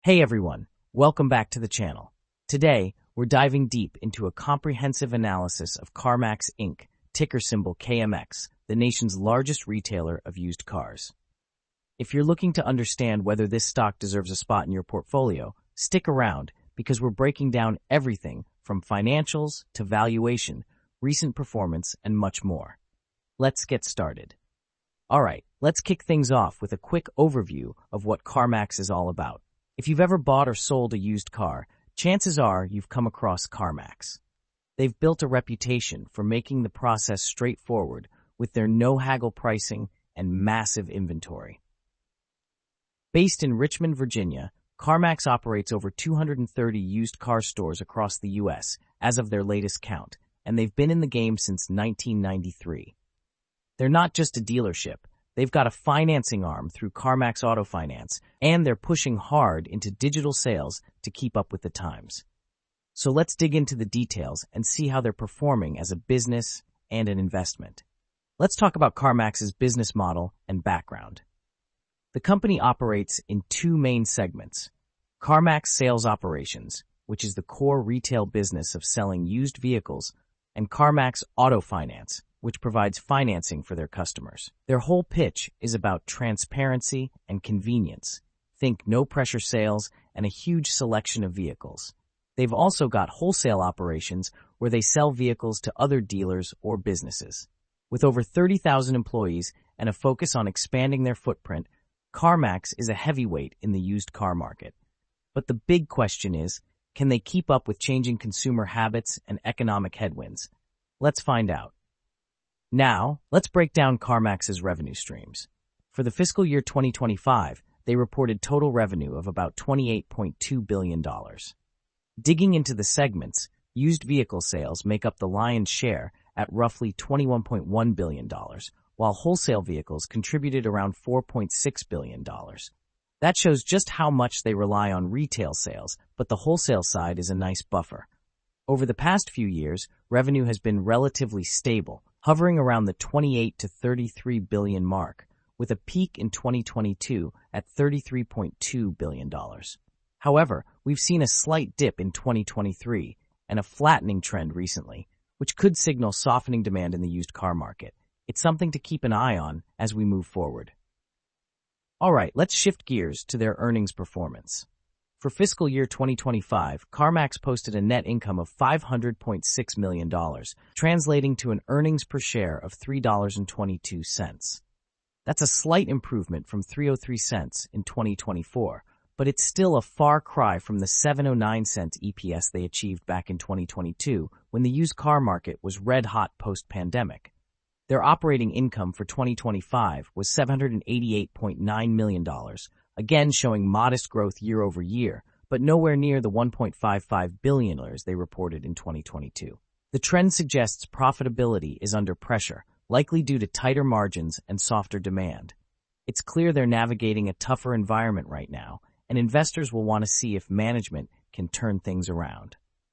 Hey everyone, welcome back to the channel. Today, we're diving deep into a comprehensive analysis of CarMax Inc., ticker symbol KMX, the nation's largest retailer of used cars. If you're looking to understand whether this stock deserves a spot in your portfolio, stick around because we're breaking down everything from financials to valuation, recent performance, and much more. Let's get started. All right, let's kick things off with a quick overview of what CarMax is all about. If you've ever bought or sold a used car, chances are you've come across CarMax. They've built a reputation for making the process straightforward with their no-haggle pricing and massive inventory. Based in Richmond, Virginia, CarMax operates over 230 used car stores across the U.S. as of their latest count, and they've been in the game since 1993. They're not just a dealership. They've got a financing arm through CarMax Auto Finance, and they're pushing hard into digital sales to keep up with the times. So let's dig into the details and see how they're performing as a business and an investment. Let's talk about CarMax's business model and background. The company operates in two main segments: CarMax Sales Operations, which is the core retail business of selling used vehicles, and CarMax Auto Finance, which provides financing for their customers. Their whole pitch is about transparency and convenience. Think no-pressure sales and a huge selection of vehicles. They've also got wholesale operations where they sell vehicles to other dealers or businesses. With over 30,000 employees and a focus on expanding their footprint, CarMax is a heavyweight in the used car market. But the big question is, can they keep up with changing consumer habits and economic headwinds? Let's find out. Now, let's break down CarMax's revenue streams. For the fiscal year 2025, they reported total revenue of about $28.2 billion. Digging into the segments, used vehicle sales make up the lion's share at roughly $21.1 billion, while wholesale vehicles contributed around $4.6 billion. That shows just how much they rely on retail sales, but the wholesale side is a nice buffer. Over the past few years, revenue has been relatively stable, hovering around the 28 to 33 billion mark, with a peak in 2022 at $33.2 billion. However, we've seen a slight dip in 2023 and a flattening trend recently, which could signal softening demand in the used car market. It's something to keep an eye on as we move forward. All right, let's shift gears to their earnings performance. For fiscal year 2025, CarMax posted a net income of $500.6 million, translating to an earnings per share of $3.22. That's a slight improvement from 303 cents in 2024, but it's still a far cry from the 709 cents EPS they achieved back in 2022 when the used car market was red-hot post-pandemic. Their operating income for 2025 was $788.9 million, again showing modest growth year over year, but nowhere near the $1.55 billion they reported in 2022. The trend suggests profitability is under pressure, likely due to tighter margins and softer demand. It's clear they're navigating a tougher environment right now, and investors will want to see if management can turn things around.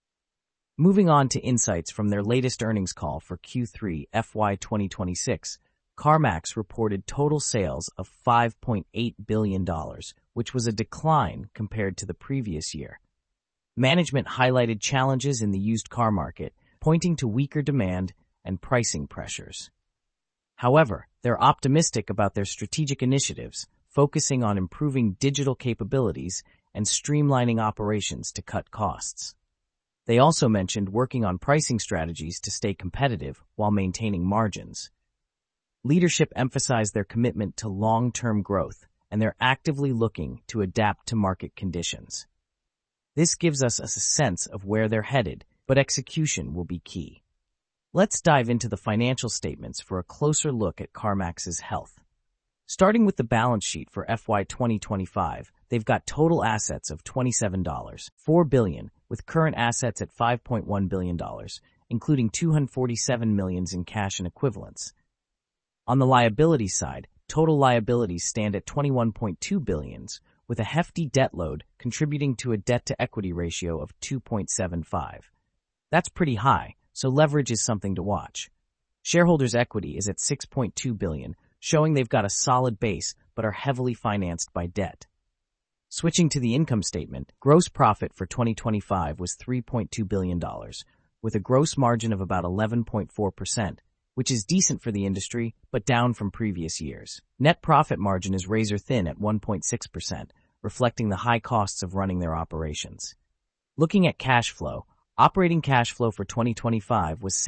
Moving on to insights from their latest earnings call for Q3 FY 2026, CarMax reported total sales of $5.8 billion, which was a decline compared to the previous year. Management highlighted challenges in the used car market, pointing to weaker demand and pricing pressures. However, they're optimistic about their strategic initiatives, focusing on improving digital capabilities and streamlining operations to cut costs. They also mentioned working on pricing strategies to stay competitive while maintaining margins. Leadership emphasized their commitment to long-term growth, and they're actively looking to adapt to market conditions. This gives us a sense of where they're headed, but execution will be key. Let's dive into the financial statements for a closer look at CarMax's health. Starting with the balance sheet for FY 2025, they've got total assets of $27.4 billion, with current assets at $5.1 billion, including $247 million in cash and equivalents. On the liability side, total liabilities stand at $21.2 billion, with a hefty debt load contributing to a debt-to-equity ratio of 2.75. That's pretty high, so leverage is something to watch. Shareholders' equity is at $6.2 billion, showing they've got a solid base but are heavily financed by debt. Switching to the income statement, gross profit for 2025 was $3.2 billion, with a gross margin of about 11.4%, which is decent for the industry, but down from previous years. Net profit margin is razor-thin at 1.6%, reflecting the high costs of running their operations. Looking at cash flow, operating cash flow for 2025 was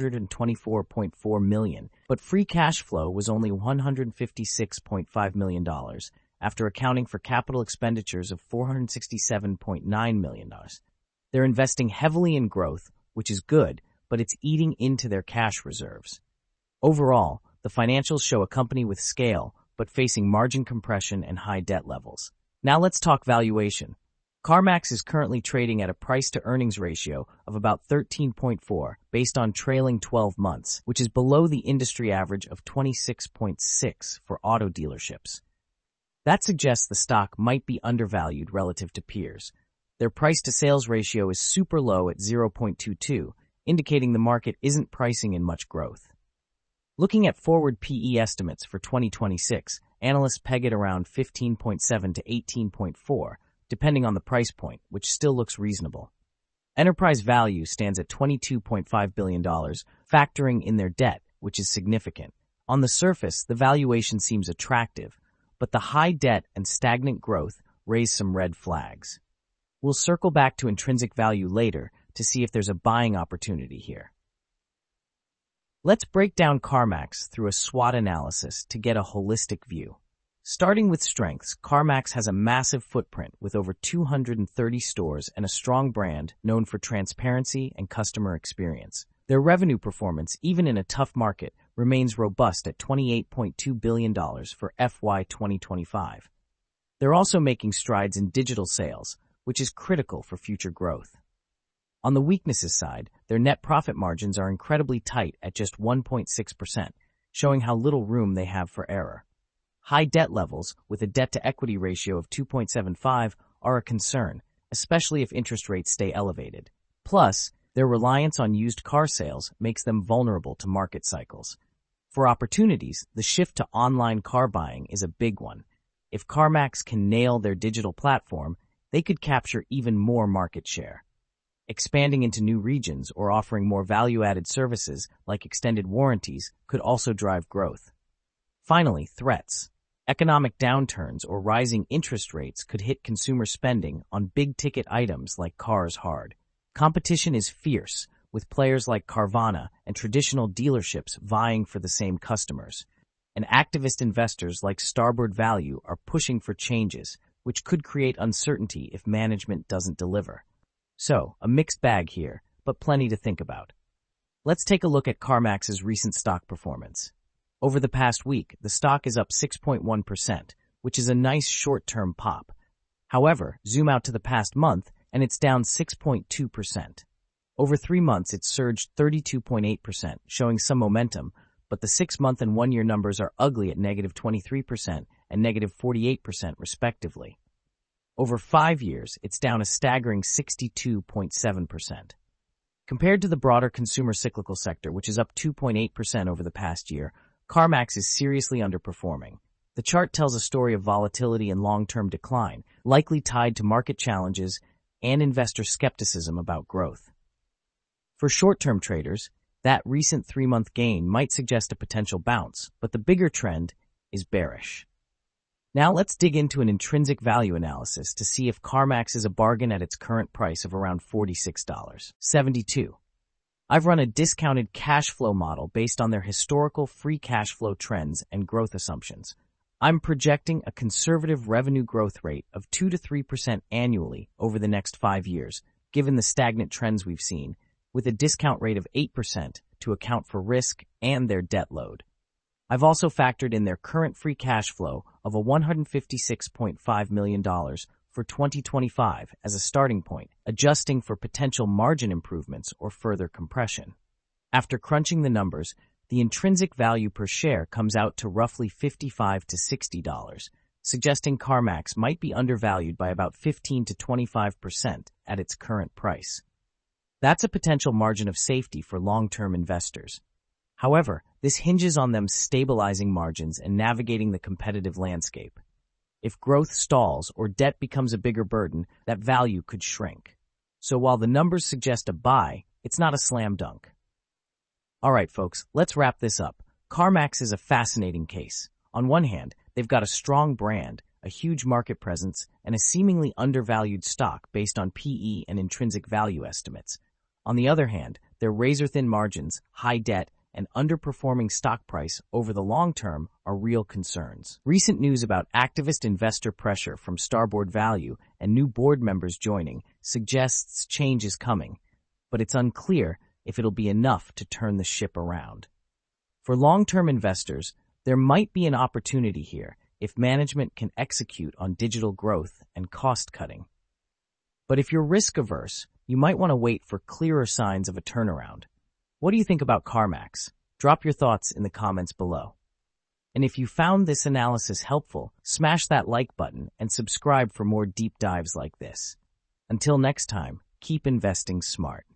$624.4 million, but free cash flow was only $156.5 million, after accounting for capital expenditures of $467.9 million. They're investing heavily in growth, which is good, but it's eating into their cash reserves. Overall, the financials show a company with scale, but facing margin compression and high debt levels. Now let's talk valuation. CarMax is currently trading at a price-to-earnings ratio of about 13.4 based on trailing 12 months, which is below the industry average of 26.6 for auto dealerships. That suggests the stock might be undervalued relative to peers. Their price-to-sales ratio is super low at 0.22, indicating the market isn't pricing in much growth. Looking at forward PE estimates for 2026, analysts peg it around 15.7 to 18.4, depending on the price point, which still looks reasonable. Enterprise value stands at $22.5 billion, factoring in their debt, which is significant. On the surface, the valuation seems attractive, but the high debt and stagnant growth raise some red flags. We'll circle back to intrinsic value later to see if there's a buying opportunity here. Let's break down CarMax through a SWOT analysis to get a holistic view. Starting with strengths, CarMax has a massive footprint with over 230 stores and a strong brand known for transparency and customer experience. Their revenue performance, even in a tough market, remains robust at $28.2 billion for FY 2025. They're also making strides in digital sales, which is critical for future growth. On the weaknesses side, their net profit margins are incredibly tight at just 1.6%, showing how little room they have for error. High debt levels, with a debt-to-equity ratio of 2.75, are a concern, especially if interest rates stay elevated. Plus, their reliance on used car sales makes them vulnerable to market cycles. For opportunities, the shift to online car buying is a big one. If CarMax can nail their digital platform, they could capture even more market share. Expanding into new regions or offering more value-added services like extended warranties could also drive growth. Finally, threats. Economic downturns or rising interest rates could hit consumer spending on big-ticket items like cars hard. Competition is fierce, with players like Carvana and traditional dealerships vying for the same customers. And activist investors like Starboard Value are pushing for changes, which could create uncertainty if management doesn't deliver. So, a mixed bag here, but plenty to think about. Let's take a look at CarMax's recent stock performance. Over the past week, the stock is up 6.1%, which is a nice short-term pop. However, zoom out to the past month, and it's down 6.2%. Over 3 months, it surged 32.8%, showing some momentum, but the 6-month and 1-year numbers are ugly at negative 23% and negative 48% respectively. Over 5 years, it's down a staggering 62.7%. Compared to the broader consumer cyclical sector, which is up 2.8% over the past year, CarMax is seriously underperforming. The chart tells a story of volatility and long-term decline, likely tied to market challenges and investor skepticism about growth. For short-term traders, that recent 3-month gain might suggest a potential bounce, but the bigger trend is bearish. Now let's dig into an intrinsic value analysis to see if CarMax is a bargain at its current price of around $46.72. I've run a discounted cash flow model based on their historical free cash flow trends and growth assumptions. I'm projecting a conservative revenue growth rate of 2 to 3% annually over the next 5 years, given the stagnant trends we've seen, with a discount rate of 8% to account for risk and their debt load. I've also factored in their current free cash flow of $156.5 million for 2025 as a starting point, adjusting for potential margin improvements or further compression. After crunching the numbers, the intrinsic value per share comes out to roughly $55 to $60, suggesting CarMax might be undervalued by about 15 to 25% at its current price. That's a potential margin of safety for long-term investors. However, this hinges on them stabilizing margins and navigating the competitive landscape. If growth stalls or debt becomes a bigger burden, that value could shrink. So while the numbers suggest a buy, it's not a slam dunk. All right, folks, let's wrap this up. CarMax is a fascinating case. On one hand, they've got a strong brand, a huge market presence, and a seemingly undervalued stock based on PE and intrinsic value estimates. On the other hand, their razor-thin margins, high debt, and underperforming stock price over the long term are real concerns. Recent news about activist investor pressure from Starboard Value and new board members joining suggests change is coming, but it's unclear if it'll be enough to turn the ship around. For long-term investors, there might be an opportunity here if management can execute on digital growth and cost-cutting. But if you're risk-averse, you might want to wait for clearer signs of a turnaround. What do you think about CarMax? Drop your thoughts in the comments below. And if you found this analysis helpful, smash that like button and subscribe for more deep dives like this. Until next time, keep investing smart.